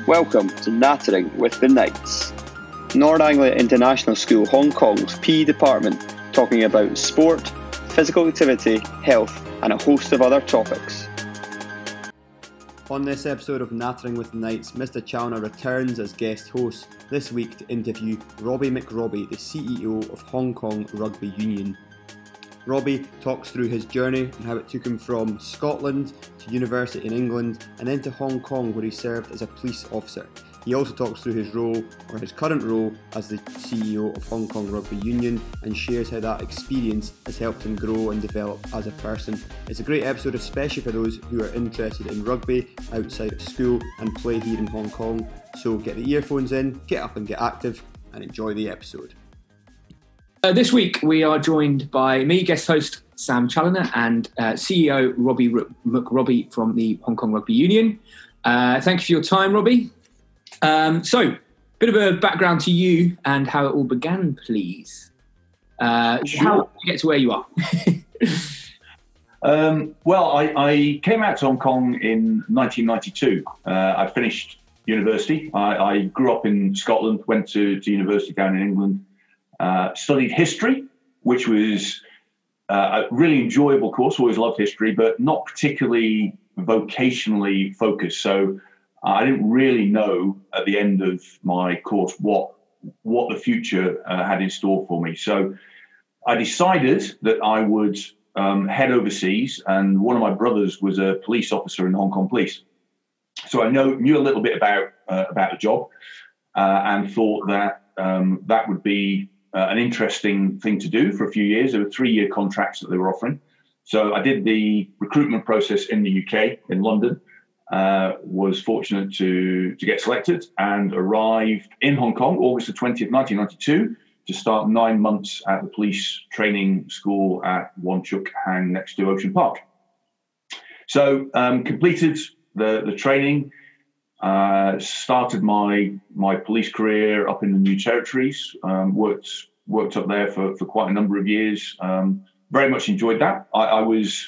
Welcome to Nattering with the Knights. Nord Anglia International School Hong Kong's PE department talking about sport, physical activity, health and a host of other topics. On this episode of Nattering with the Knights, Mr. Chalner returns as guest host this week to interview Robbie McRobbie, the CEO of Hong Kong Rugby Union. Robbie talks through his journey and how it took him from Scotland to university in England and then to Hong Kong where he served as a police officer. He also talks through his role, or his current role, as the CEO of Hong Kong Rugby Union and shares how that experience has helped him grow and develop as a person. It's a great episode, especially for those who are interested in rugby outside of school and play here in Hong Kong. So get the earphones in, get up and get active, and enjoy the episode. This week we are joined by me, guest host Sam Challoner, and CEO Robbie McRobbie from the Hong Kong Rugby Union. Thank you for your time, Robbie. So, bit of a background to you and how it all began, please. How did you get to where you are? I came out to Hong Kong in 1992. I finished university. I grew up in Scotland, went to university down in England. Studied history, which was a really enjoyable course. Always loved history, but not particularly vocationally focused. So I didn't really know at the end of my course what the future had in store for me. So I decided that I would head overseas, and one of my brothers was a police officer in Hong Kong Police. So I knew a little bit about the job and thought that that would be an interesting thing to do for a few years. There were 3-year contracts that they were offering. So I did the recruitment process in the UK, in London, was fortunate to get selected and arrived in Hong Kong, August the 20th, 1992, to start 9 months at the police training school at Wong Chuk Hang next to Ocean Park. So completed the training, started my police career up in the New Territories, worked up there for quite a number of years. Very much enjoyed that. I was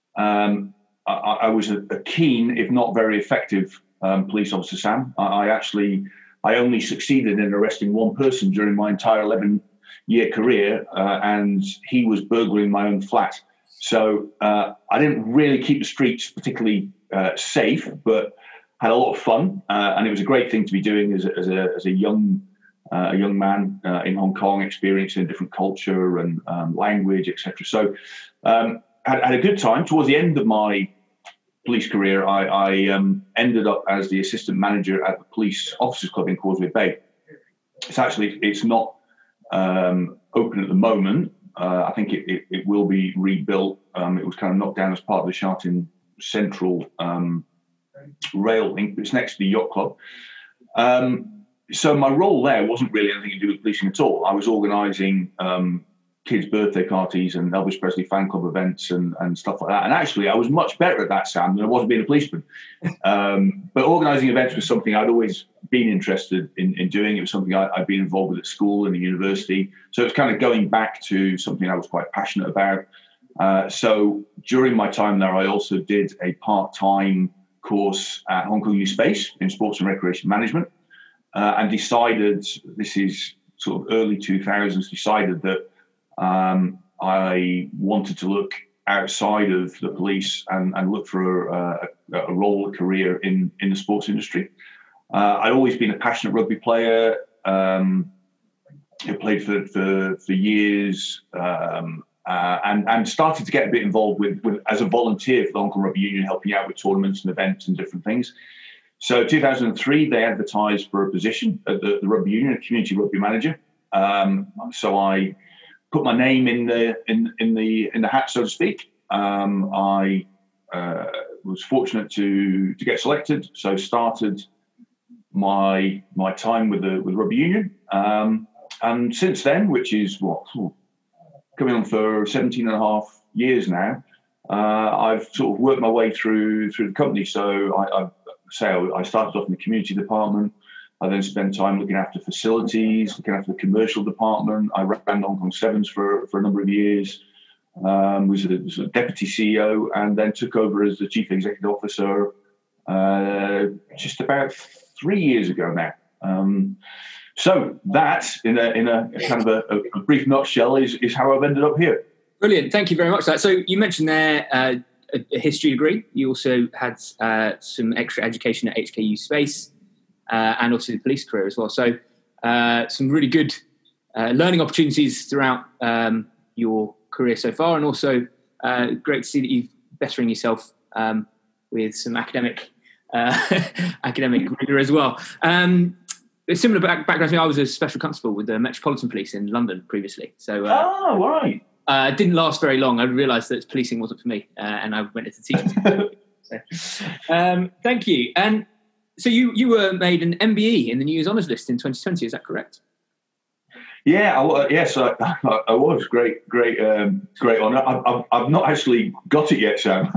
a keen, if not very effective, police officer, Sam. I only succeeded in arresting one person during my entire 11-year career, and he was burglaring my own flat. So I didn't really keep the streets particularly safe, but had a lot of fun, and it was a great thing to be doing as a young man in Hong Kong, experiencing a different culture and language, etc. So had a good time. Towards the end of my police career, I ended up as the assistant manager at the Police Officers Club in Causeway Bay. It's not open at the moment. I think it will be rebuilt. It was kind of knocked down as part of the Sha Tin Central rail link. It's next to the yacht club. So my role there wasn't really anything to do with policing at all. I was organising kids' birthday parties and Elvis Presley fan club events and stuff like that. And actually, I was much better at that, Sam, than I was being a policeman. But organising events was something I'd always been interested in doing. It was something I'd been involved with at school and the university. So it's kind of going back to something I was quite passionate about. So during my time there, I also did a part-time course at Hong Kong U Space in sports and recreation management, and decided, this is sort of early 2000s, decided that I wanted to look outside of the police and look for a role, a career in the sports industry. I'd always been a passionate rugby player. I played for years, and started to get a bit involved with as a volunteer for the Hong Kong Rugby Union, helping out with tournaments and events and different things. So 2003, they advertised for a position at the Rugby Union, a community rugby manager. So I put my name in the hat, so to speak. I was fortunate to get selected, so started my time with the Rugby Union. And since then, which is coming on for 17 and a half years now, I've sort of worked my way through the company. So I started off in the community department. I then spent time looking after facilities, looking after the commercial department. I ran Hong Kong Sevens for a number of years, was a deputy CEO, and then took over as the chief executive officer just about 3 years ago now. So that, in a kind of a brief nutshell, is how I've ended up here. Brilliant. Thank you very much for that. So you mentioned there a history degree. You also had some extra education at HKU Space and also the police career as well. So some really good learning opportunities throughout your career so far, and also great to see that you're bettering yourself with some academic rigor as well. A similar background to me. I was a special constable with the Metropolitan Police in London previously. So, right. It didn't last very long. I realised that policing wasn't for me, and I went into teaching. So, thank you. And so you were made an MBE in the New Year's Honours List in 2020. Is that correct? Yeah, yes, I was. Great honour. I've not actually got it yet, Sam.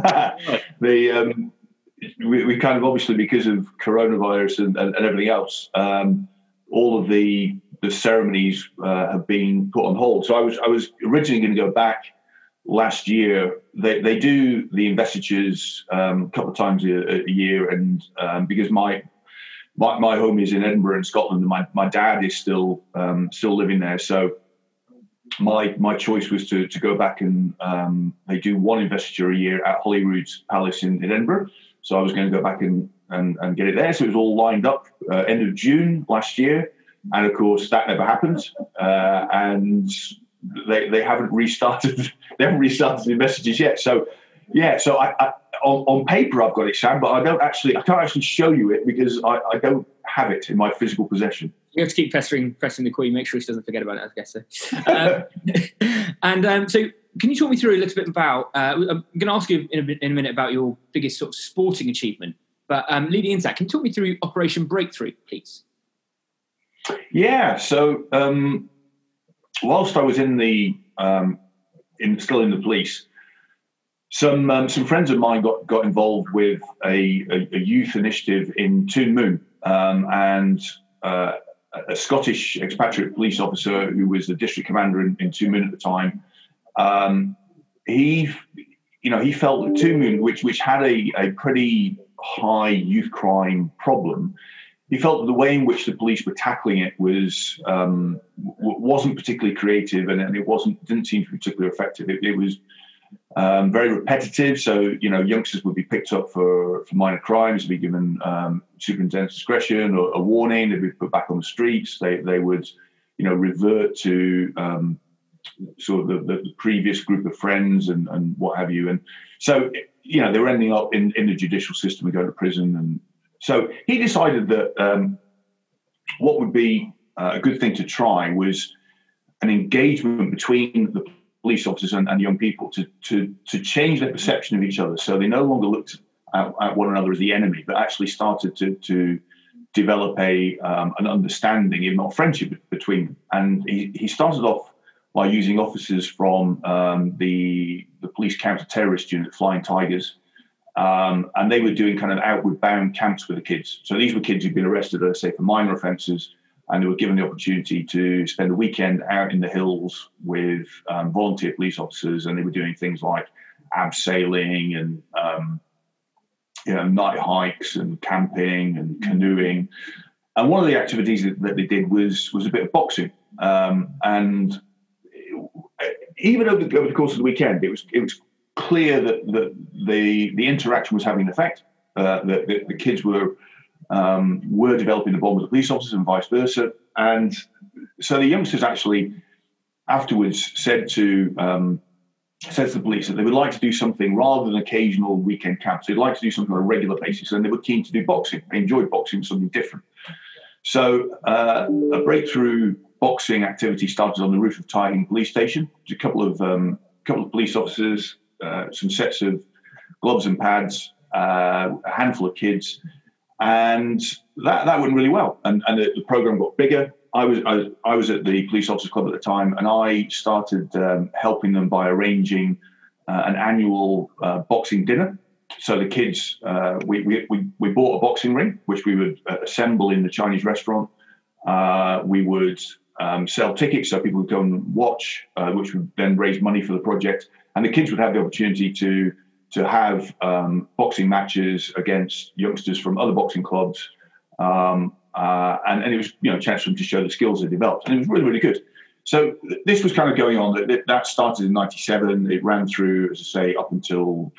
We kind of, obviously, because of coronavirus and everything else, all of the ceremonies have been put on hold. So I was originally going to go back last year. They do the investitures a couple of times a year, and because my home is in Edinburgh in Scotland, and my dad is still living there, so my choice was to go back, and they do one investiture a year at Holyrood's Palace in Edinburgh. So I was going to go back and get it there. So it was all lined up end of June last year. And of course, that never happened. And they haven't restarted. They haven't restarted the messages yet. So yeah. So I on paper I've got it, Sam, but I can't actually show you it because I don't have it in my physical possession. You have to keep pressing the queen, make sure she doesn't forget about it, I guess. So. So can you talk me through a little bit about, I'm going to ask you in a minute about your biggest sort of sporting achievement, but leading into that, can you talk me through Operation Breakthrough, please? Yeah, so whilst I was still in the police, some friends of mine got involved with a youth initiative in Toon Moon, and a Scottish expatriate police officer who was the district commander in Toon Moon at the time. He felt that Toon Moon, which had a pretty high youth crime problem, he felt that the way in which the police were tackling it wasn't particularly creative, and it didn't seem to be particularly effective. It was very repetitive. So youngsters would be picked up for minor crimes, be given superintendent's discretion or a warning. They'd be put back on the streets. They would revert to sort of the previous group of friends and what have you. And so, they were ending up in the judicial system and going to prison. And so he decided that what would be a good thing to try was an engagement between the police officers and young people to change their perception of each other. So they no longer looked at one another as the enemy, but actually started to develop an understanding, if not friendship, between them. And he started off by using officers from the police counter-terrorist unit, Flying Tigers, and they were doing kind of outward-bound camps with the kids. So these were kids who'd been arrested, let's say, for minor offences, and they were given the opportunity to spend a weekend out in the hills with volunteer police officers, and they were doing things like abseiling and night hikes and camping and canoeing. And one of the activities that they did was a bit of boxing, and even over the course of the weekend, it was clear that the interaction was having an effect. That the kids were developing the bond with the police officers and vice versa. And so the youngsters actually afterwards said to the police that they would like to do something rather than occasional weekend camps. They'd like to do something on a regular basis, and they were keen to do boxing. They enjoyed boxing, something different. So a breakthrough boxing activity started on the roof of Tying Police Station. A couple of police officers, some sets of gloves and pads, a handful of kids, and that went really well. And the program got bigger. I was at the Police Officers Club at the time, and I started helping them by arranging an annual boxing dinner. So the kids, we bought a boxing ring, which we would assemble in the Chinese restaurant. We would sell tickets so people would go and watch, which would then raise money for the project. And the kids would have the opportunity to have boxing matches against youngsters from other boxing clubs. And it was a chance for them to show the skills they developed, and it was really, really good. So this was kind of going on. That started in '97. It ran through, as I say, up until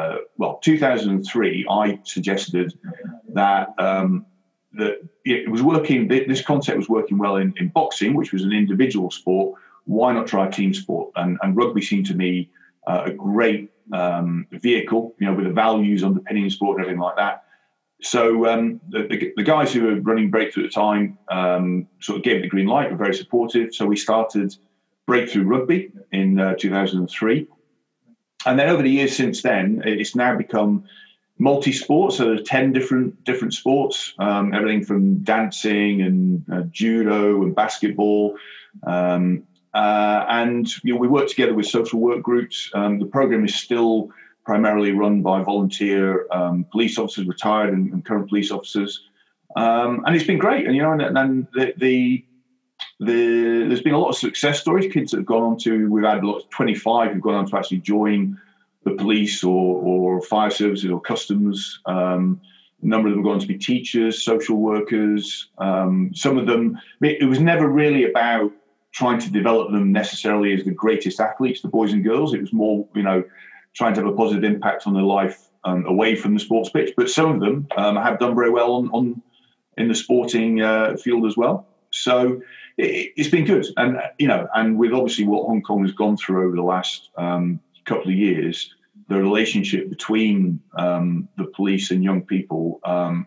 2003. I suggested that that it was working. This concept was working well in boxing, which was an individual sport. Why not try a team sport? And rugby seemed to me a great vehicle, with the values underpinning the sport and everything like that. So the guys who were running Breakthrough at the time sort of gave it the green light, were very supportive. So we started Breakthrough Rugby in 2003. And then over the years since then, it's now become multi-sport. So there's 10 different sports, everything from dancing and judo and basketball. And we work together with social work groups. The program is still primarily run by volunteer police officers, retired and current police officers, and it's been great. And there's been a lot of success stories. Kids that have gone on to, we've had 25 who've gone on to actually join the police or fire services or customs. A number of them have gone on to be teachers, social workers. Some of them, it was never really about trying to develop them necessarily as the greatest athletes, the boys and girls. It was more, trying to have a positive impact on their life away from the sports pitch. But some of them have done very well in the sporting field as well. So it's been good. And, and with obviously what Hong Kong has gone through over the last couple of years, the relationship between the police and young people,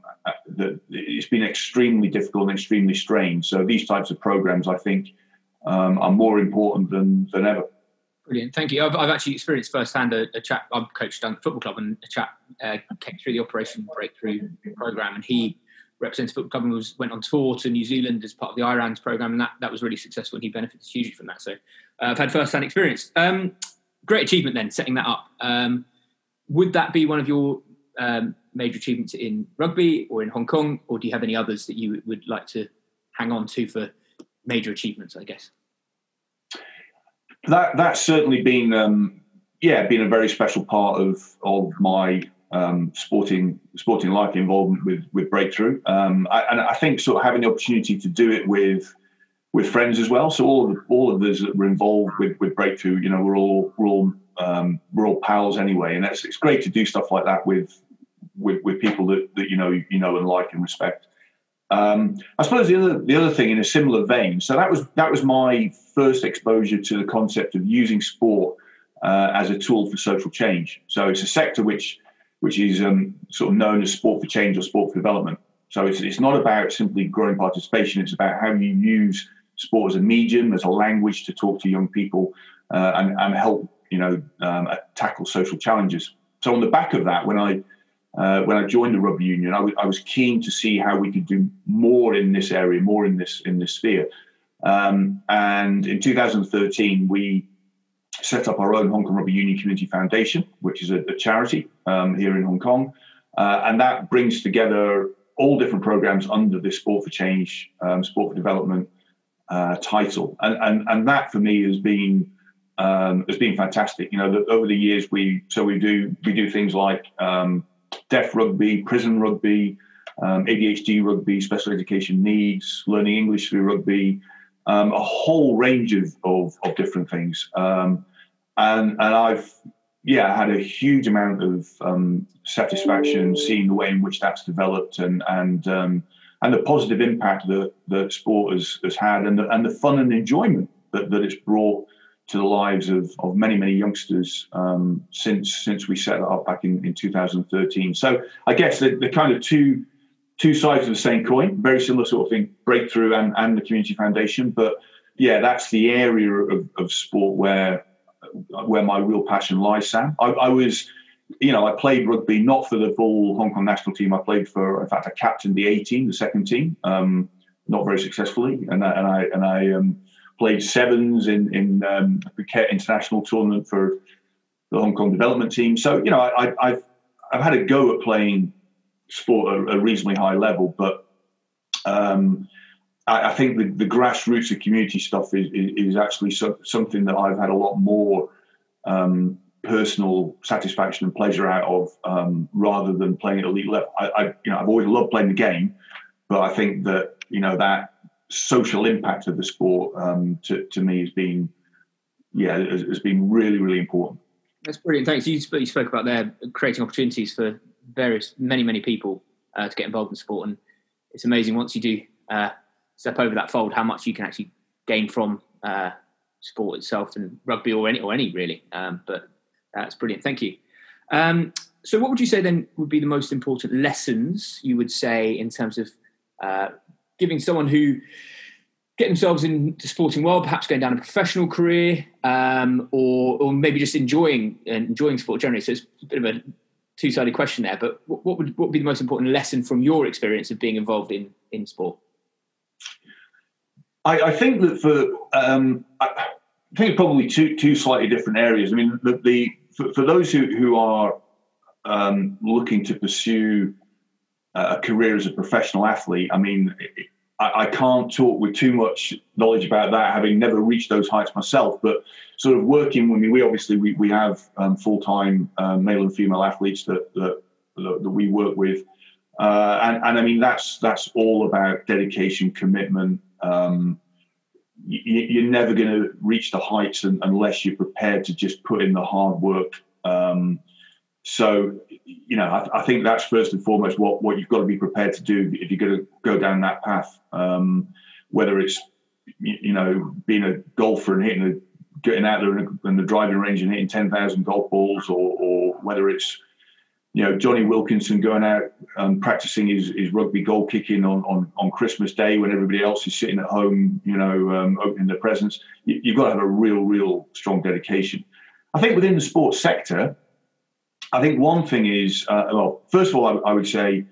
it's been extremely difficult and extremely strained. So these types of programs, I think, are more important than ever. Brilliant, thank you. I've actually experienced firsthand a chap. I'm coached down at the football club, and a chap came through the Operation Breakthrough program, and he represents the football club and went on tour to New Zealand as part of the IRANS program, and that was really successful, and he benefited hugely from that. So I've had firsthand experience. Great achievement then, setting that up. Would that be one of your major achievements in rugby or in Hong Kong, or do you have any others that you would like to hang on to for major achievements, I guess? That's certainly been a very special part of my sporting life involvement with Breakthrough, and I think sort of having the opportunity to do it with friends as well. So all of us that were involved with Breakthrough, we're all pals anyway, and it's great to do stuff like that with people that you know and like and respect. I suppose the other thing in a similar vein. So that was my first exposure to the concept of using sport as a tool for social change. So it's a sector which is sort of known as sport for change or sport for development. So it's not about simply growing participation. It's about how you use sport as a medium, as a language to talk to young people and help tackle social challenges. So on the back of that, when I joined the rugby union, I was keen to see how we could do more in this area, more in this sphere. And in 2013, we set up our own Hong Kong Rugby Union Community Foundation, which is a charity here in Hong Kong, and that brings together all different programs under this Sport for Change, Sport for Development title, and that for me has been fantastic. Over the years we do things like deaf rugby, prison rugby, ADHD rugby, special education needs, learning English through rugby, a whole range of different things. And I've had a huge amount of satisfaction seeing the way in which that's developed and the positive impact that sport has had and the fun and enjoyment that it's brought to the lives of many, many youngsters since we set it up back in 2013. So I guess the kind of two sides of the same coin, very similar sort of thing, Breakthrough and the Community Foundation. But yeah, that's the area of sport where my real passion lies, Sam. I played rugby not for the full Hong Kong national team. In fact, I captained the A team, the second team, not very successfely, and I played sevens in the Phuket International Tournament for the Hong Kong development team. So I've had a go at playing sport at a reasonably high level, but I think the grassroots of community stuff is actually something that I've had a lot more personal satisfaction and pleasure out of rather than playing at elite level. I've always loved playing the game, But I think that, that social impact of the sport to me has been really, really important. That's brilliant. Thanks. You spoke about there creating opportunities for many people to get involved in sport, and it's amazing once you do step over that fold how much you can actually gain from sport itself, and rugby or any really. But that's brilliant. Thank you. So what would you say then would be the most important lessons you would say in terms of giving someone who get themselves into the sporting world, perhaps going down a professional career, or maybe just enjoying sport generally? So it's a bit of a two-sided question there, but what would be the most important lesson from your experience of being involved in sport? I think that I think probably two slightly different areas. I mean, for those who are looking to pursue a career as a professional athlete, I mean, I can't talk with too much knowledge about that, having never reached those heights myself. But sort of working with me, we have full-time male and female athletes that we work with, and I mean that's all about dedication, commitment. You're never going to reach the heights unless you're prepared to just put in the hard work. So, I think that's first and foremost what you've got to be prepared to do if you're going to go down that path. Whether it's, being a golfer and getting out there in the driving range and hitting 10,000 golf balls, or whether it's, Johnny Wilkinson going out and practicing his rugby goal kicking on Christmas Day when everybody else is sitting at home, opening their presents. You've got to have a real strong dedication. I think within the sports sector, I think one thing is, first of all, I would say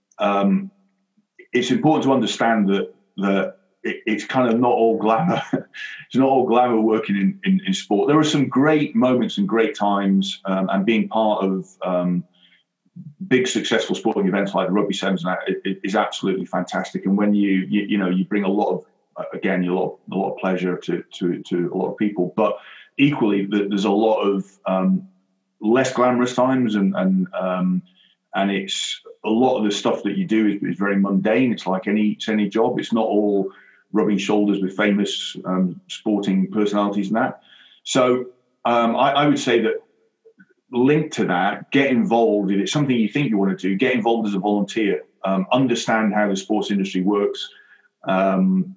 it's important to understand that it's kind of not all glamour. It's not all glamour working in sport. There are some great moments and great times, and being part of big successful sporting events like the Rugby Sevens is absolutely fantastic. And when you bring a lot of pleasure to a lot of people, but equally there's a lot of less glamorous times, and it's a lot of the stuff that you do is very mundane. It's like any job. It's not all rubbing shoulders with famous sporting personalities and that. So I would say that linked to that, get involved. If it's something you think you want to do, get involved as a volunteer. Understand how the sports industry works, and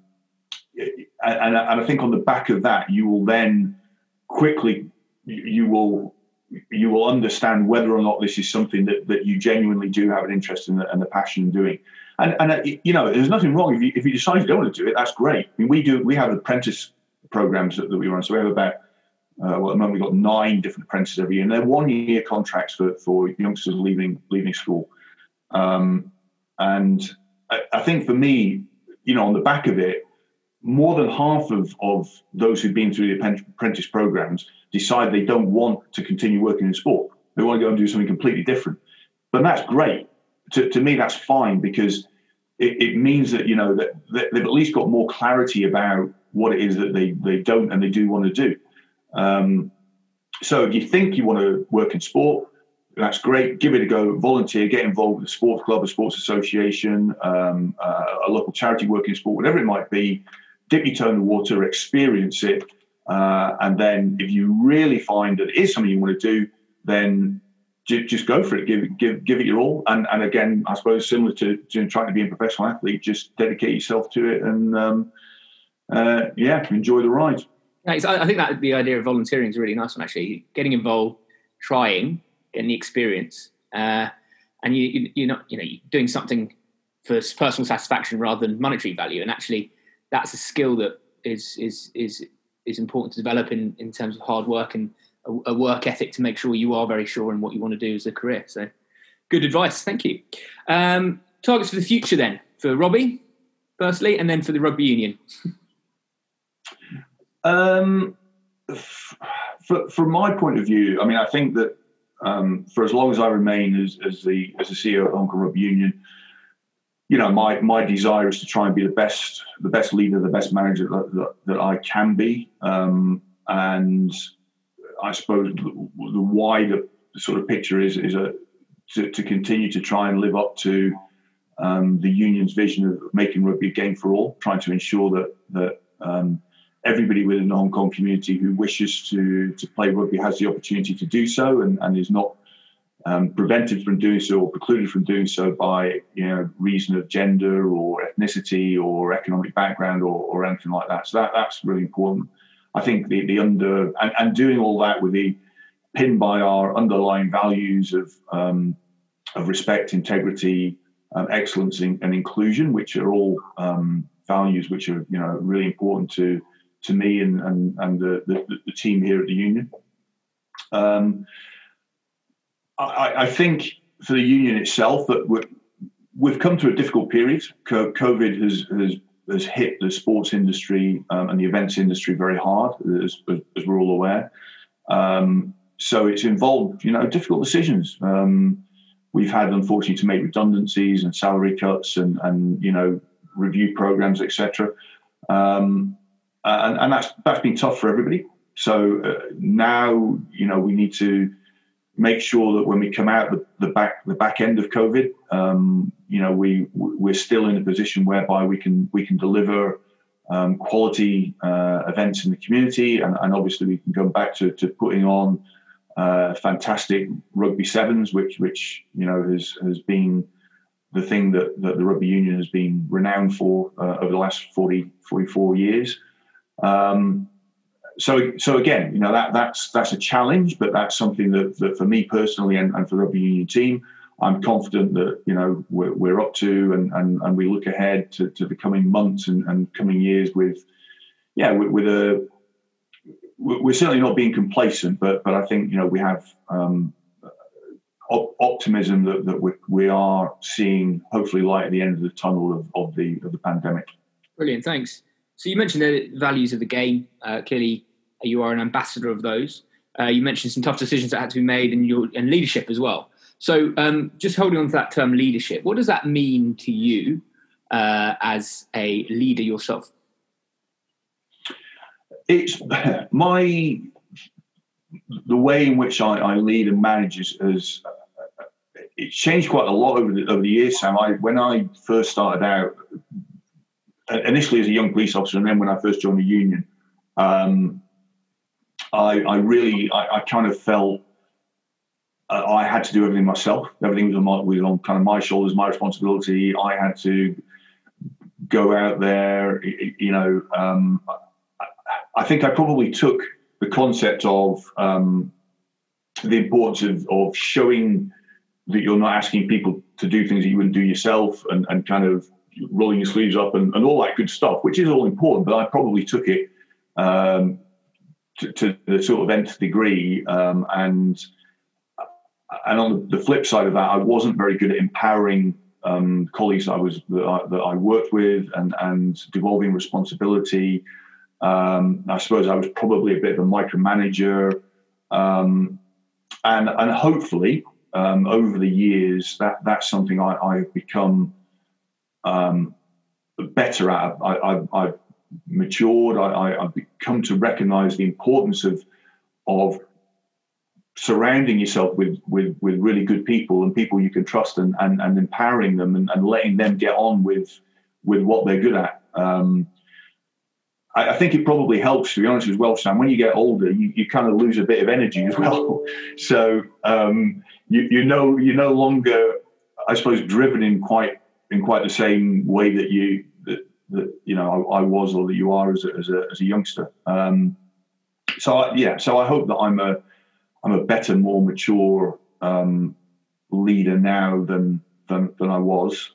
I think on the back of that, you will then quickly you will understand whether or not this is something that you genuinely do have an interest in and the passion in doing. And there's nothing wrong if you decide you don't want to do it. That's great. I mean, we have apprentice programs that we run. So we have about at the moment we've got 9 different apprentices every year, and they're 1-year contracts for youngsters leaving school. And I think for me, on the back of it, more than half of those who've been through the apprentice programs decide they don't want to continue working in sport. They want to go and do something completely different. But that's great. To me, that's fine, because it means that, that they've at least got more clarity about what it is that they don't and they do want to do. So if you think you want to work in sport, that's great. Give it a go. Volunteer. Get involved with a sports club, a sports association, a local charity working in sport, whatever it might be. Dip your toe in the water, experience it, and then if you really find that it is something you want to do, then just go for it. Give it your all. And again, I suppose similar to trying to be a professional athlete, just dedicate yourself to it and enjoy the ride. I think that the idea of volunteering is a really nice one, actually. Getting involved, trying, getting the experience, and you're not you're doing something for personal satisfaction rather than monetary value. And actually, that's a skill that is important to develop in terms of hard work and a work ethic to make sure you are very sure in what you want to do as a career. So, good advice. Thank you. Targets for the future then for Robbie, firstly, and then for the rugby union. From my point of view, I mean, I think that for as long as I remain as the CEO of Hong Kong Rugby Union, my desire is to try and be the best leader, the best manager that I can be, and I suppose the wider sort of picture is to continue to try and live up to the union's vision of making rugby a game for all, trying to ensure that everybody within the Hong Kong community who wishes to play rugby has the opportunity to do so, and is not prevented from doing so or precluded from doing so by reason of gender or ethnicity or economic background or anything like that. So that's really important. I think the doing all that with the pinned by our underlying values of respect, integrity, excellence, and inclusion, which are all values which are really important to me and the team here at the union. I think for the union itself that we've come through a difficult period. COVID has hit the sports industry and the events industry very hard, as we're all aware. So it's involved, difficult decisions. We've had, unfortunately, to make redundancies and salary cuts and review programs, etc. And that's been tough for everybody. So now, we need to make sure that when we come out the back end of COVID, we're still in a position whereby we can deliver quality events in the community, and obviously we can go back to putting on fantastic rugby sevens, which has been the thing that the rugby union has been renowned for over the last 44 years. So again, that's a challenge, but that's something that for me personally and for the rugby union team, I'm confident that we're up to, and we look ahead to the coming months and coming years with we're certainly not being complacent, but I think we have optimism that we are seeing hopefully light at the end of the tunnel of the pandemic. Brilliant, thanks. So you mentioned the values of the game. Clearly, you are an ambassador of those. You mentioned some tough decisions that had to be made, and leadership as well. So just holding on to that term leadership, what does that mean to you as a leader yourself? It's the way in which I lead and manage has it's changed quite a lot over the years, Sam. When I first started out, initially as a young police officer, and then when I first joined the union, I kind of felt I had to do everything myself. Everything was on kind of my shoulders, my responsibility. I had to go out there, I think I probably took the concept of the importance of showing that you're not asking people to do things that you wouldn't do yourself, and kind of rolling your sleeves up and all that good stuff, which is all important, but I probably took it to the sort of nth degree. And on the flip side of that, I wasn't very good at empowering colleagues that I worked with and devolving responsibility. I suppose I was probably a bit of a micromanager, and hopefully over the years that's something I've become better at. I've matured. I've come to recognise the importance of surrounding yourself with really good people and people you can trust, and empowering them and letting them get on with what they're good at. I think it probably helps, to be honest, as well, Sam. When you get older, you kind of lose a bit of energy as well. So you're no longer, I suppose, driven in quite the same way that I was, or that you are as a youngster. So I hope that I'm a better, more mature leader now than I was.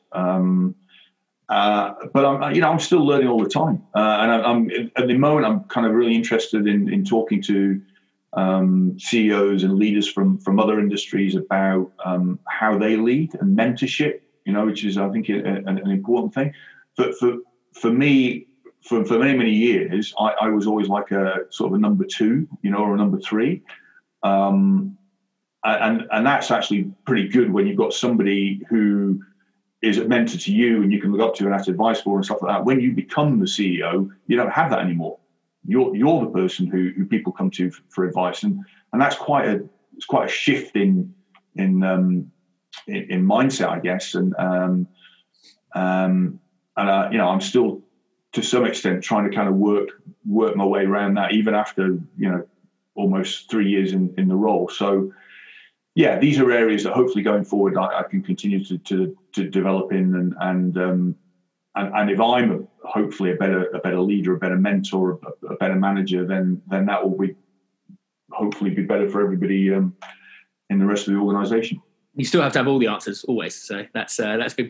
But I'm still learning all the time, and I'm at the moment I'm kind of really interested in talking to CEOs and leaders from other industries about how they lead and mentorship. Which is, I think, an important thing. For me, for many years, I was always like a sort of a number two, or a number three, and that's actually pretty good when you've got somebody who is a mentor to you and you can look up to and ask advice for and stuff like that. When you become the CEO, you don't have that anymore. You're the person who people come to for advice, and that's quite a shift in mindset, I guess. And and I'm still to some extent trying to kind of work my way around that, even after almost 3 years in the role. So yeah, these are areas that hopefully going forward I can continue to develop in, and if I'm hopefully a better leader, a better mentor, a better manager, then that will be hopefully be better for everybody in the rest of the organisation. You still have to have all the answers always, so that's good.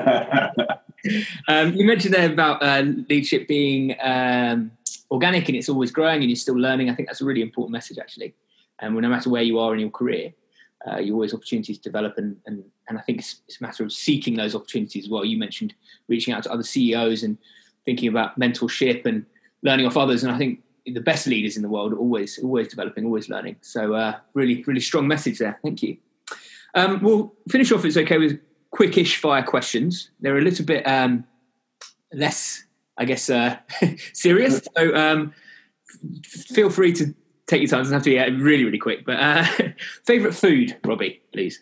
You mentioned there about leadership being organic and it's always growing and you're still learning. I think that's a really important message, actually. And no matter where you are in your career, you always opportunities to develop, and I think it's a matter of seeking those opportunities as well. You mentioned reaching out to other CEOs and thinking about mentorship and learning off others, and I think the best leaders in the world are always developing, always learning. So really, really strong message there. Thank you. We'll finish off, if it's okay, with quickish fire questions. They're a little bit less, I guess, serious. So feel free to take your time. It doesn't have to be really, really quick. But favourite food, Robbie, please.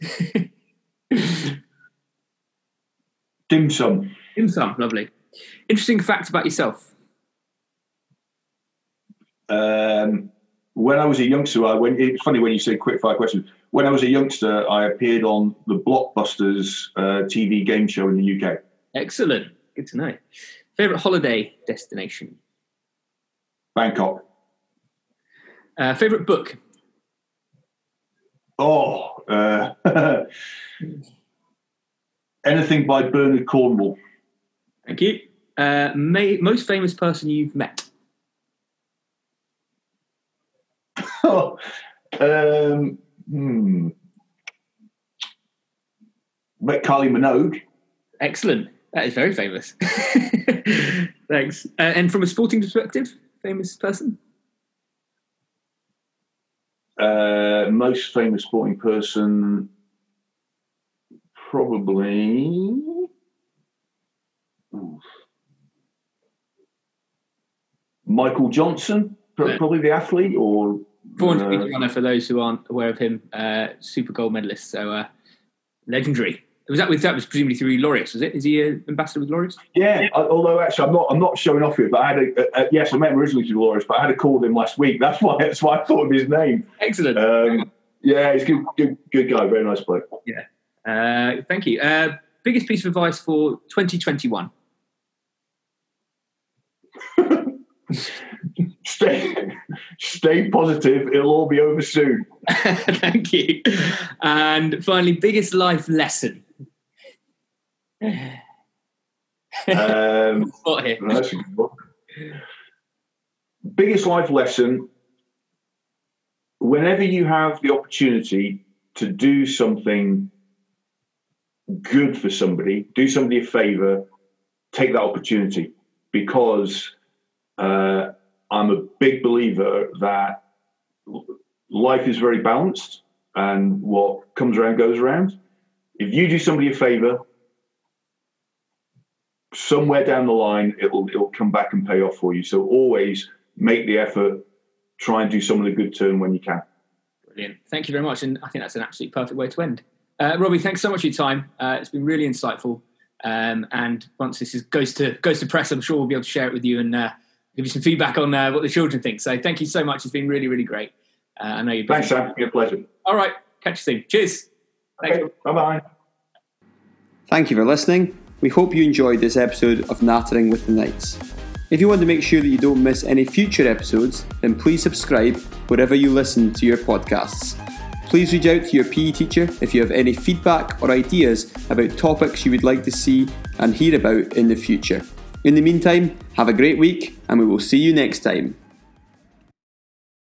Dim sum. Dim sum, lovely. Interesting fact about yourself. When I was a youngster, it's funny when you say quick fire questions. When I was a youngster, I appeared on the Blockbusters TV game show in the UK. Excellent. Good to know. Favourite holiday destination? Bangkok. Favourite book? Anything by Bernard Cornwell. Thank you. Most famous person you've met? Met Kylie Minogue. Excellent. That is very famous. Thanks. And from a sporting perspective, famous person? Most famous sporting person, probably. Michael Johnson, probably the athlete, or 400-meter runner for those who aren't aware of him. Super gold medalist, so legendary. That was presumably through Laureus, was it? Is he an ambassador with Laureus? Yeah, although actually I'm not showing off here, but I had yes, I met him originally through Laureus, but I had a call with him last week. That's why I thought of his name. Excellent. Yeah, he's a good guy, very nice bloke. Yeah. Thank you. Biggest piece of advice for 2021? Stay positive. It'll all be over soon. Thank you. And finally, biggest life lesson. Spot here. That's a good one. Biggest life lesson: whenever you have the opportunity to do something good for somebody, do somebody a favour, take that opportunity, because I'm a big believer that life is very balanced, and what comes around goes around. If you do somebody a favour, somewhere down the line, it'll come back and pay off for you. So always make the effort, try and do someone a good turn when you can. Brilliant. Thank you very much. And I think that's an absolutely perfect way to end. Robbie, thanks so much for your time. It's been really insightful. And once this goes to press, I'm sure we'll be able to share it with you and give you some feedback on what the children think. So thank you so much. It's been really, really great. I know you're busy. Thanks, Sam. It's a pleasure. All right. Catch you soon. Cheers. Okay. Bye-bye. Thank you for listening. We hope you enjoyed this episode of Nattering with the Knights. If you want to make sure that you don't miss any future episodes, then please subscribe wherever you listen to your podcasts. Please reach out to your PE teacher if you have any feedback or ideas about topics you would like to see and hear about in the future. In the meantime, have a great week and we will see you next time.